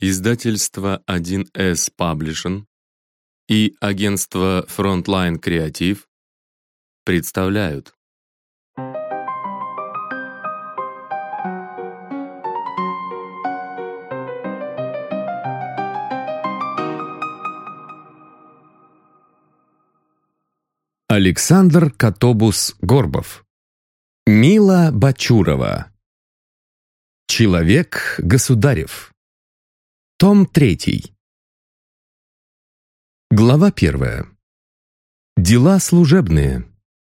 Издательство 1С Publishing и агентство Frontline Creative представляют. Александр Котобус-Горбов. Мила Бачурова. Человек государев. Том 3. Глава 1. Дела служебные.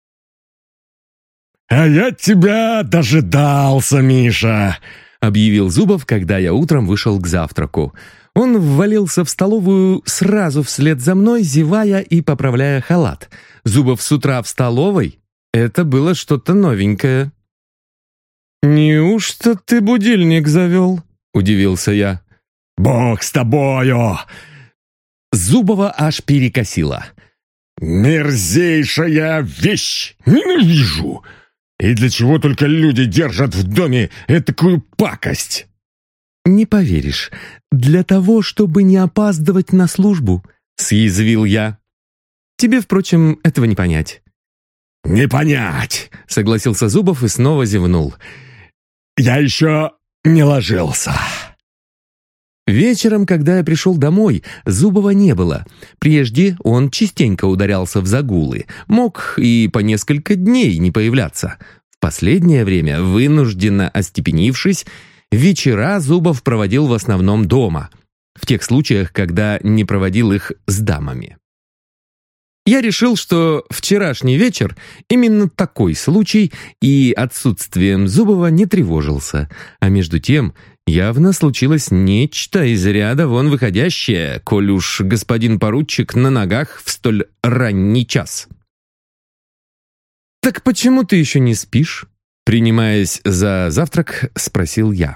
«А я тебя дожидался, Миша!» — объявил Зубов, когда я утром вышел к завтраку. Он ввалился в столовую сразу вслед за мной, зевая и поправляя халат. Зубов с утра в столовой? Это было что-то новенькое. «Неужто ты будильник завел?» — удивился я. «Бог с тобою!» Зубова аж перекосило. «Мерзейшая вещь! Ненавижу! И для чего только люди держат в доме этакую пакость?» «Не поверишь, для того, чтобы не опаздывать на службу», — съязвил я. «Тебе, впрочем, этого не понять». «Не понять!» — согласился Зубов и снова зевнул. «Я еще не ложился». Вечером, когда я пришел домой, Зубова не было. Прежде он частенько ударялся в загулы, мог и по несколько дней не появляться. В последнее время, вынужденно остепенившись, вечера Зубов проводил в основном дома, в тех случаях, когда не проводил их с дамами. Я решил, что вчерашний вечер именно такой случай, и отсутствием Зубова не тревожился. А между тем явно случилось нечто из ряда вон выходящее, коль уж господин поручик на ногах в столь ранний час. «Так почему ты еще не спишь?» Принимаясь за завтрак, спросил я.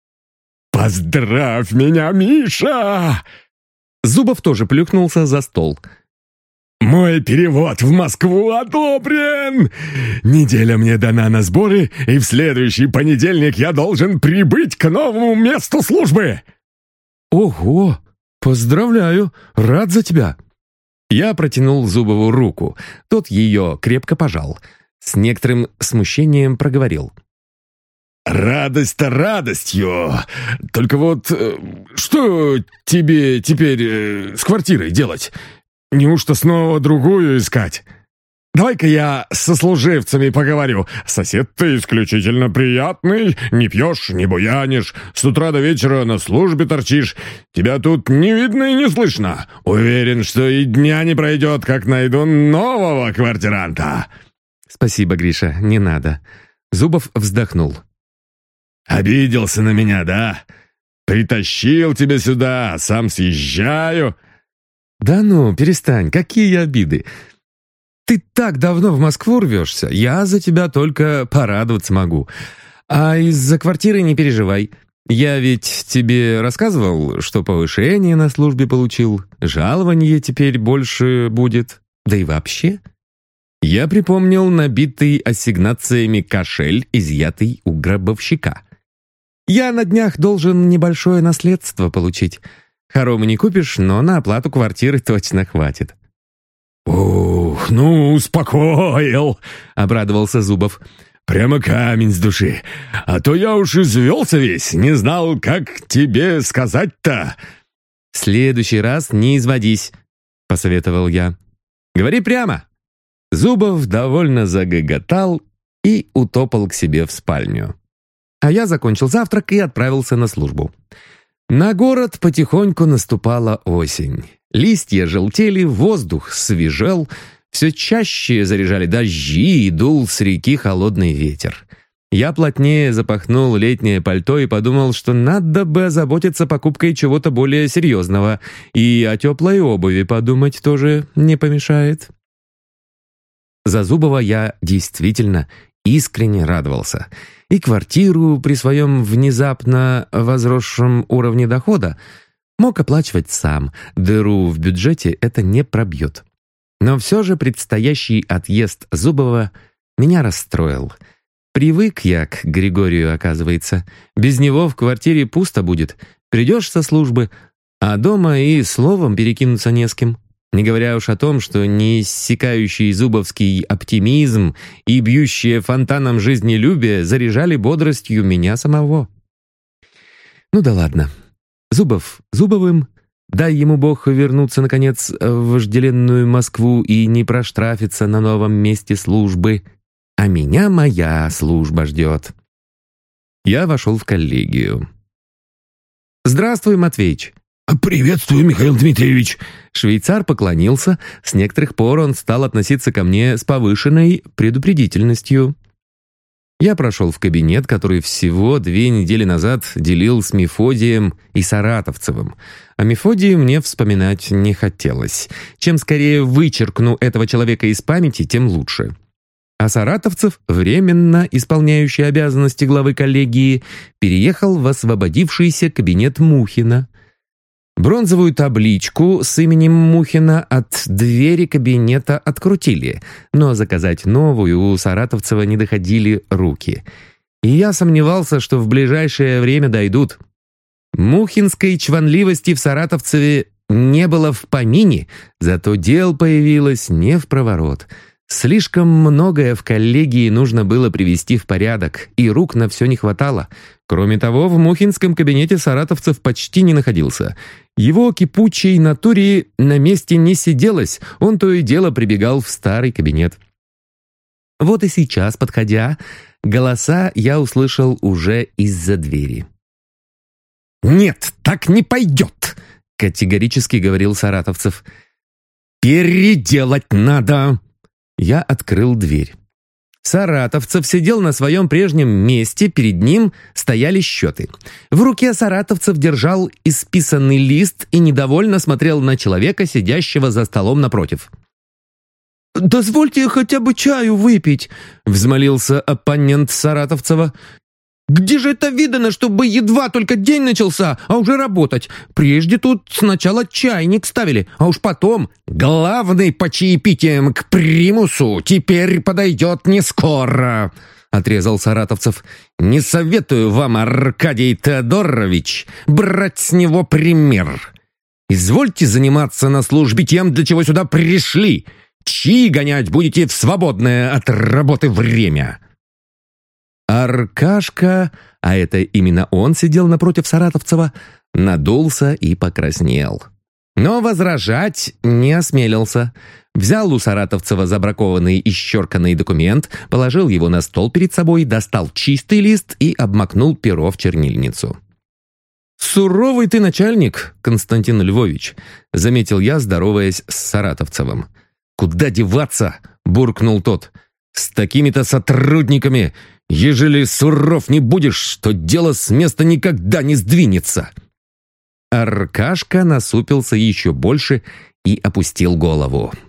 «Поздравь меня, Миша!» Зубов тоже плюхнулся за стол. «Мой перевод в Москву одобрен! Неделя мне дана на сборы, и в следующий понедельник я должен прибыть к новому месту службы!» «Ого! Поздравляю! Рад за тебя!» Я протянул Зубову руку. Тот ее крепко пожал. С некоторым смущением проговорил. «Радость-то радостью! Только вот что тебе теперь с квартирой делать? Неужто снова другую искать? Давай-ка я с сослуживцами поговорю. Сосед ты исключительно приятный, не пьешь, не буянишь, с утра до вечера на службе торчишь. Тебя тут не видно и не слышно. Уверен, что и дня не пройдет, как найду нового квартиранта». «Спасибо, Гриша, не надо». Зубов вздохнул. «Обиделся на меня, да? Притащил тебя сюда, а сам съезжаю». «Да ну, перестань, какие обиды! Ты так давно в Москву рвешься, я за тебя только порадоваться могу. А из-за квартиры не переживай. Я ведь тебе рассказывал, что повышение на службе получил, жалование теперь больше будет, да и вообще...» Я припомнил набитый ассигнациями кошель, изъятый у гробовщика. «Я на днях должен небольшое наследство получить. Хоромы не купишь, но на оплату квартиры точно хватит». «Ух, ну, успокоил!» — обрадовался Зубов. «Прямо камень с души. А то я уж извелся весь, не знал, как тебе сказать-то». «В следующий раз не изводись», — посоветовал я. «Говори прямо». Зубов довольно загоготал и утопал к себе в спальню. А я закончил завтрак и отправился на службу. На город потихоньку наступала осень. Листья желтели, воздух свежел, все чаще заряжали дожди и дул с реки холодный ветер. Я плотнее запахнул летнее пальто и подумал, что надо бы озаботиться покупкой чего-то более серьезного, и о теплой обуви подумать тоже не помешает. За Зубова я действительно искренне радовался. И квартиру при своем внезапно возросшем уровне дохода мог оплачивать сам. Дыру в бюджете это не пробьет. Но все же предстоящий отъезд Зубова меня расстроил. Привык я к Григорию, оказывается. Без него в квартире пусто будет. Придешь со службы, а дома и словом перекинуться не с кем. Не говоря уж о том, что неиссякающий зубовский оптимизм и бьющее фонтаном жизнелюбие заряжали бодростью меня самого. Ну да ладно. Зубов Зубовым, дай ему Бог вернуться, наконец, в вожделенную Москву и не проштрафиться на новом месте службы. А меня моя служба ждет. Я вошел в коллегию. «Здравствуй, Матвеич!» «Приветствую, Михаил Дмитриевич!» Швейцар поклонился. С некоторых пор он стал относиться ко мне с повышенной предупредительностью. Я прошел в кабинет, который всего 2 недели назад делил с Мефодием и Саратовцевым. О Мефодии мне вспоминать не хотелось. Чем скорее вычеркну этого человека из памяти, тем лучше. А Саратовцев, временно исполняющий обязанности главы коллегии, переехал в освободившийся кабинет Мухина. Бронзовую табличку с именем Мухина от двери кабинета открутили, но заказать новую у Саратовцева не доходили руки. И я сомневался, что в ближайшее время дойдут. Мухинской чванливости в Саратовцеве не было в помине, зато дел появилось не впроворот. Слишком многое в коллегии нужно было привести в порядок, и рук на все не хватало. Кроме того, в Мухинском кабинете Саратовцев почти не находился. Его кипучей натуре на месте не сиделось, он то и дело прибегал в старый кабинет. Вот и сейчас, подходя, голоса я услышал уже из-за двери. «Нет, так не пойдет!» — категорически говорил Саратовцев. «Переделать надо!» Я открыл дверь. Саратовцев сидел на своем прежнем месте, перед ним стояли счеты. В руке Саратовцев держал исписанный лист и недовольно смотрел на человека, сидящего за столом напротив. «Дозвольте хотя бы чаю выпить», — взмолился оппонент Саратовцева. «Где же это видано, чтобы едва только день начался, а уже работать? Прежде тут сначала чайник ставили, а уж потом главный по чаепитиям к примусу теперь подойдет не скоро», — отрезал Саратовцев. «Не советую вам, Аркадий Теодорович, брать с него пример. Извольте заниматься на службе тем, для чего сюда пришли. Чаи гонять будете в свободное от работы время». Аркашка, а это именно он сидел напротив Саратовцева, надулся и покраснел. Но возражать не осмелился. Взял у Саратовцева забракованный и исчерканный документ, положил его на стол перед собой, достал чистый лист и обмакнул перо в чернильницу. «Суровый ты начальник, Константин Львович», — заметил я, здороваясь с Саратовцевым. «Куда деваться?» — буркнул тот. «С такими-то сотрудниками, ежели суров не будешь, то дело с места никогда не сдвинется». Аркашка насупился еще больше и опустил голову.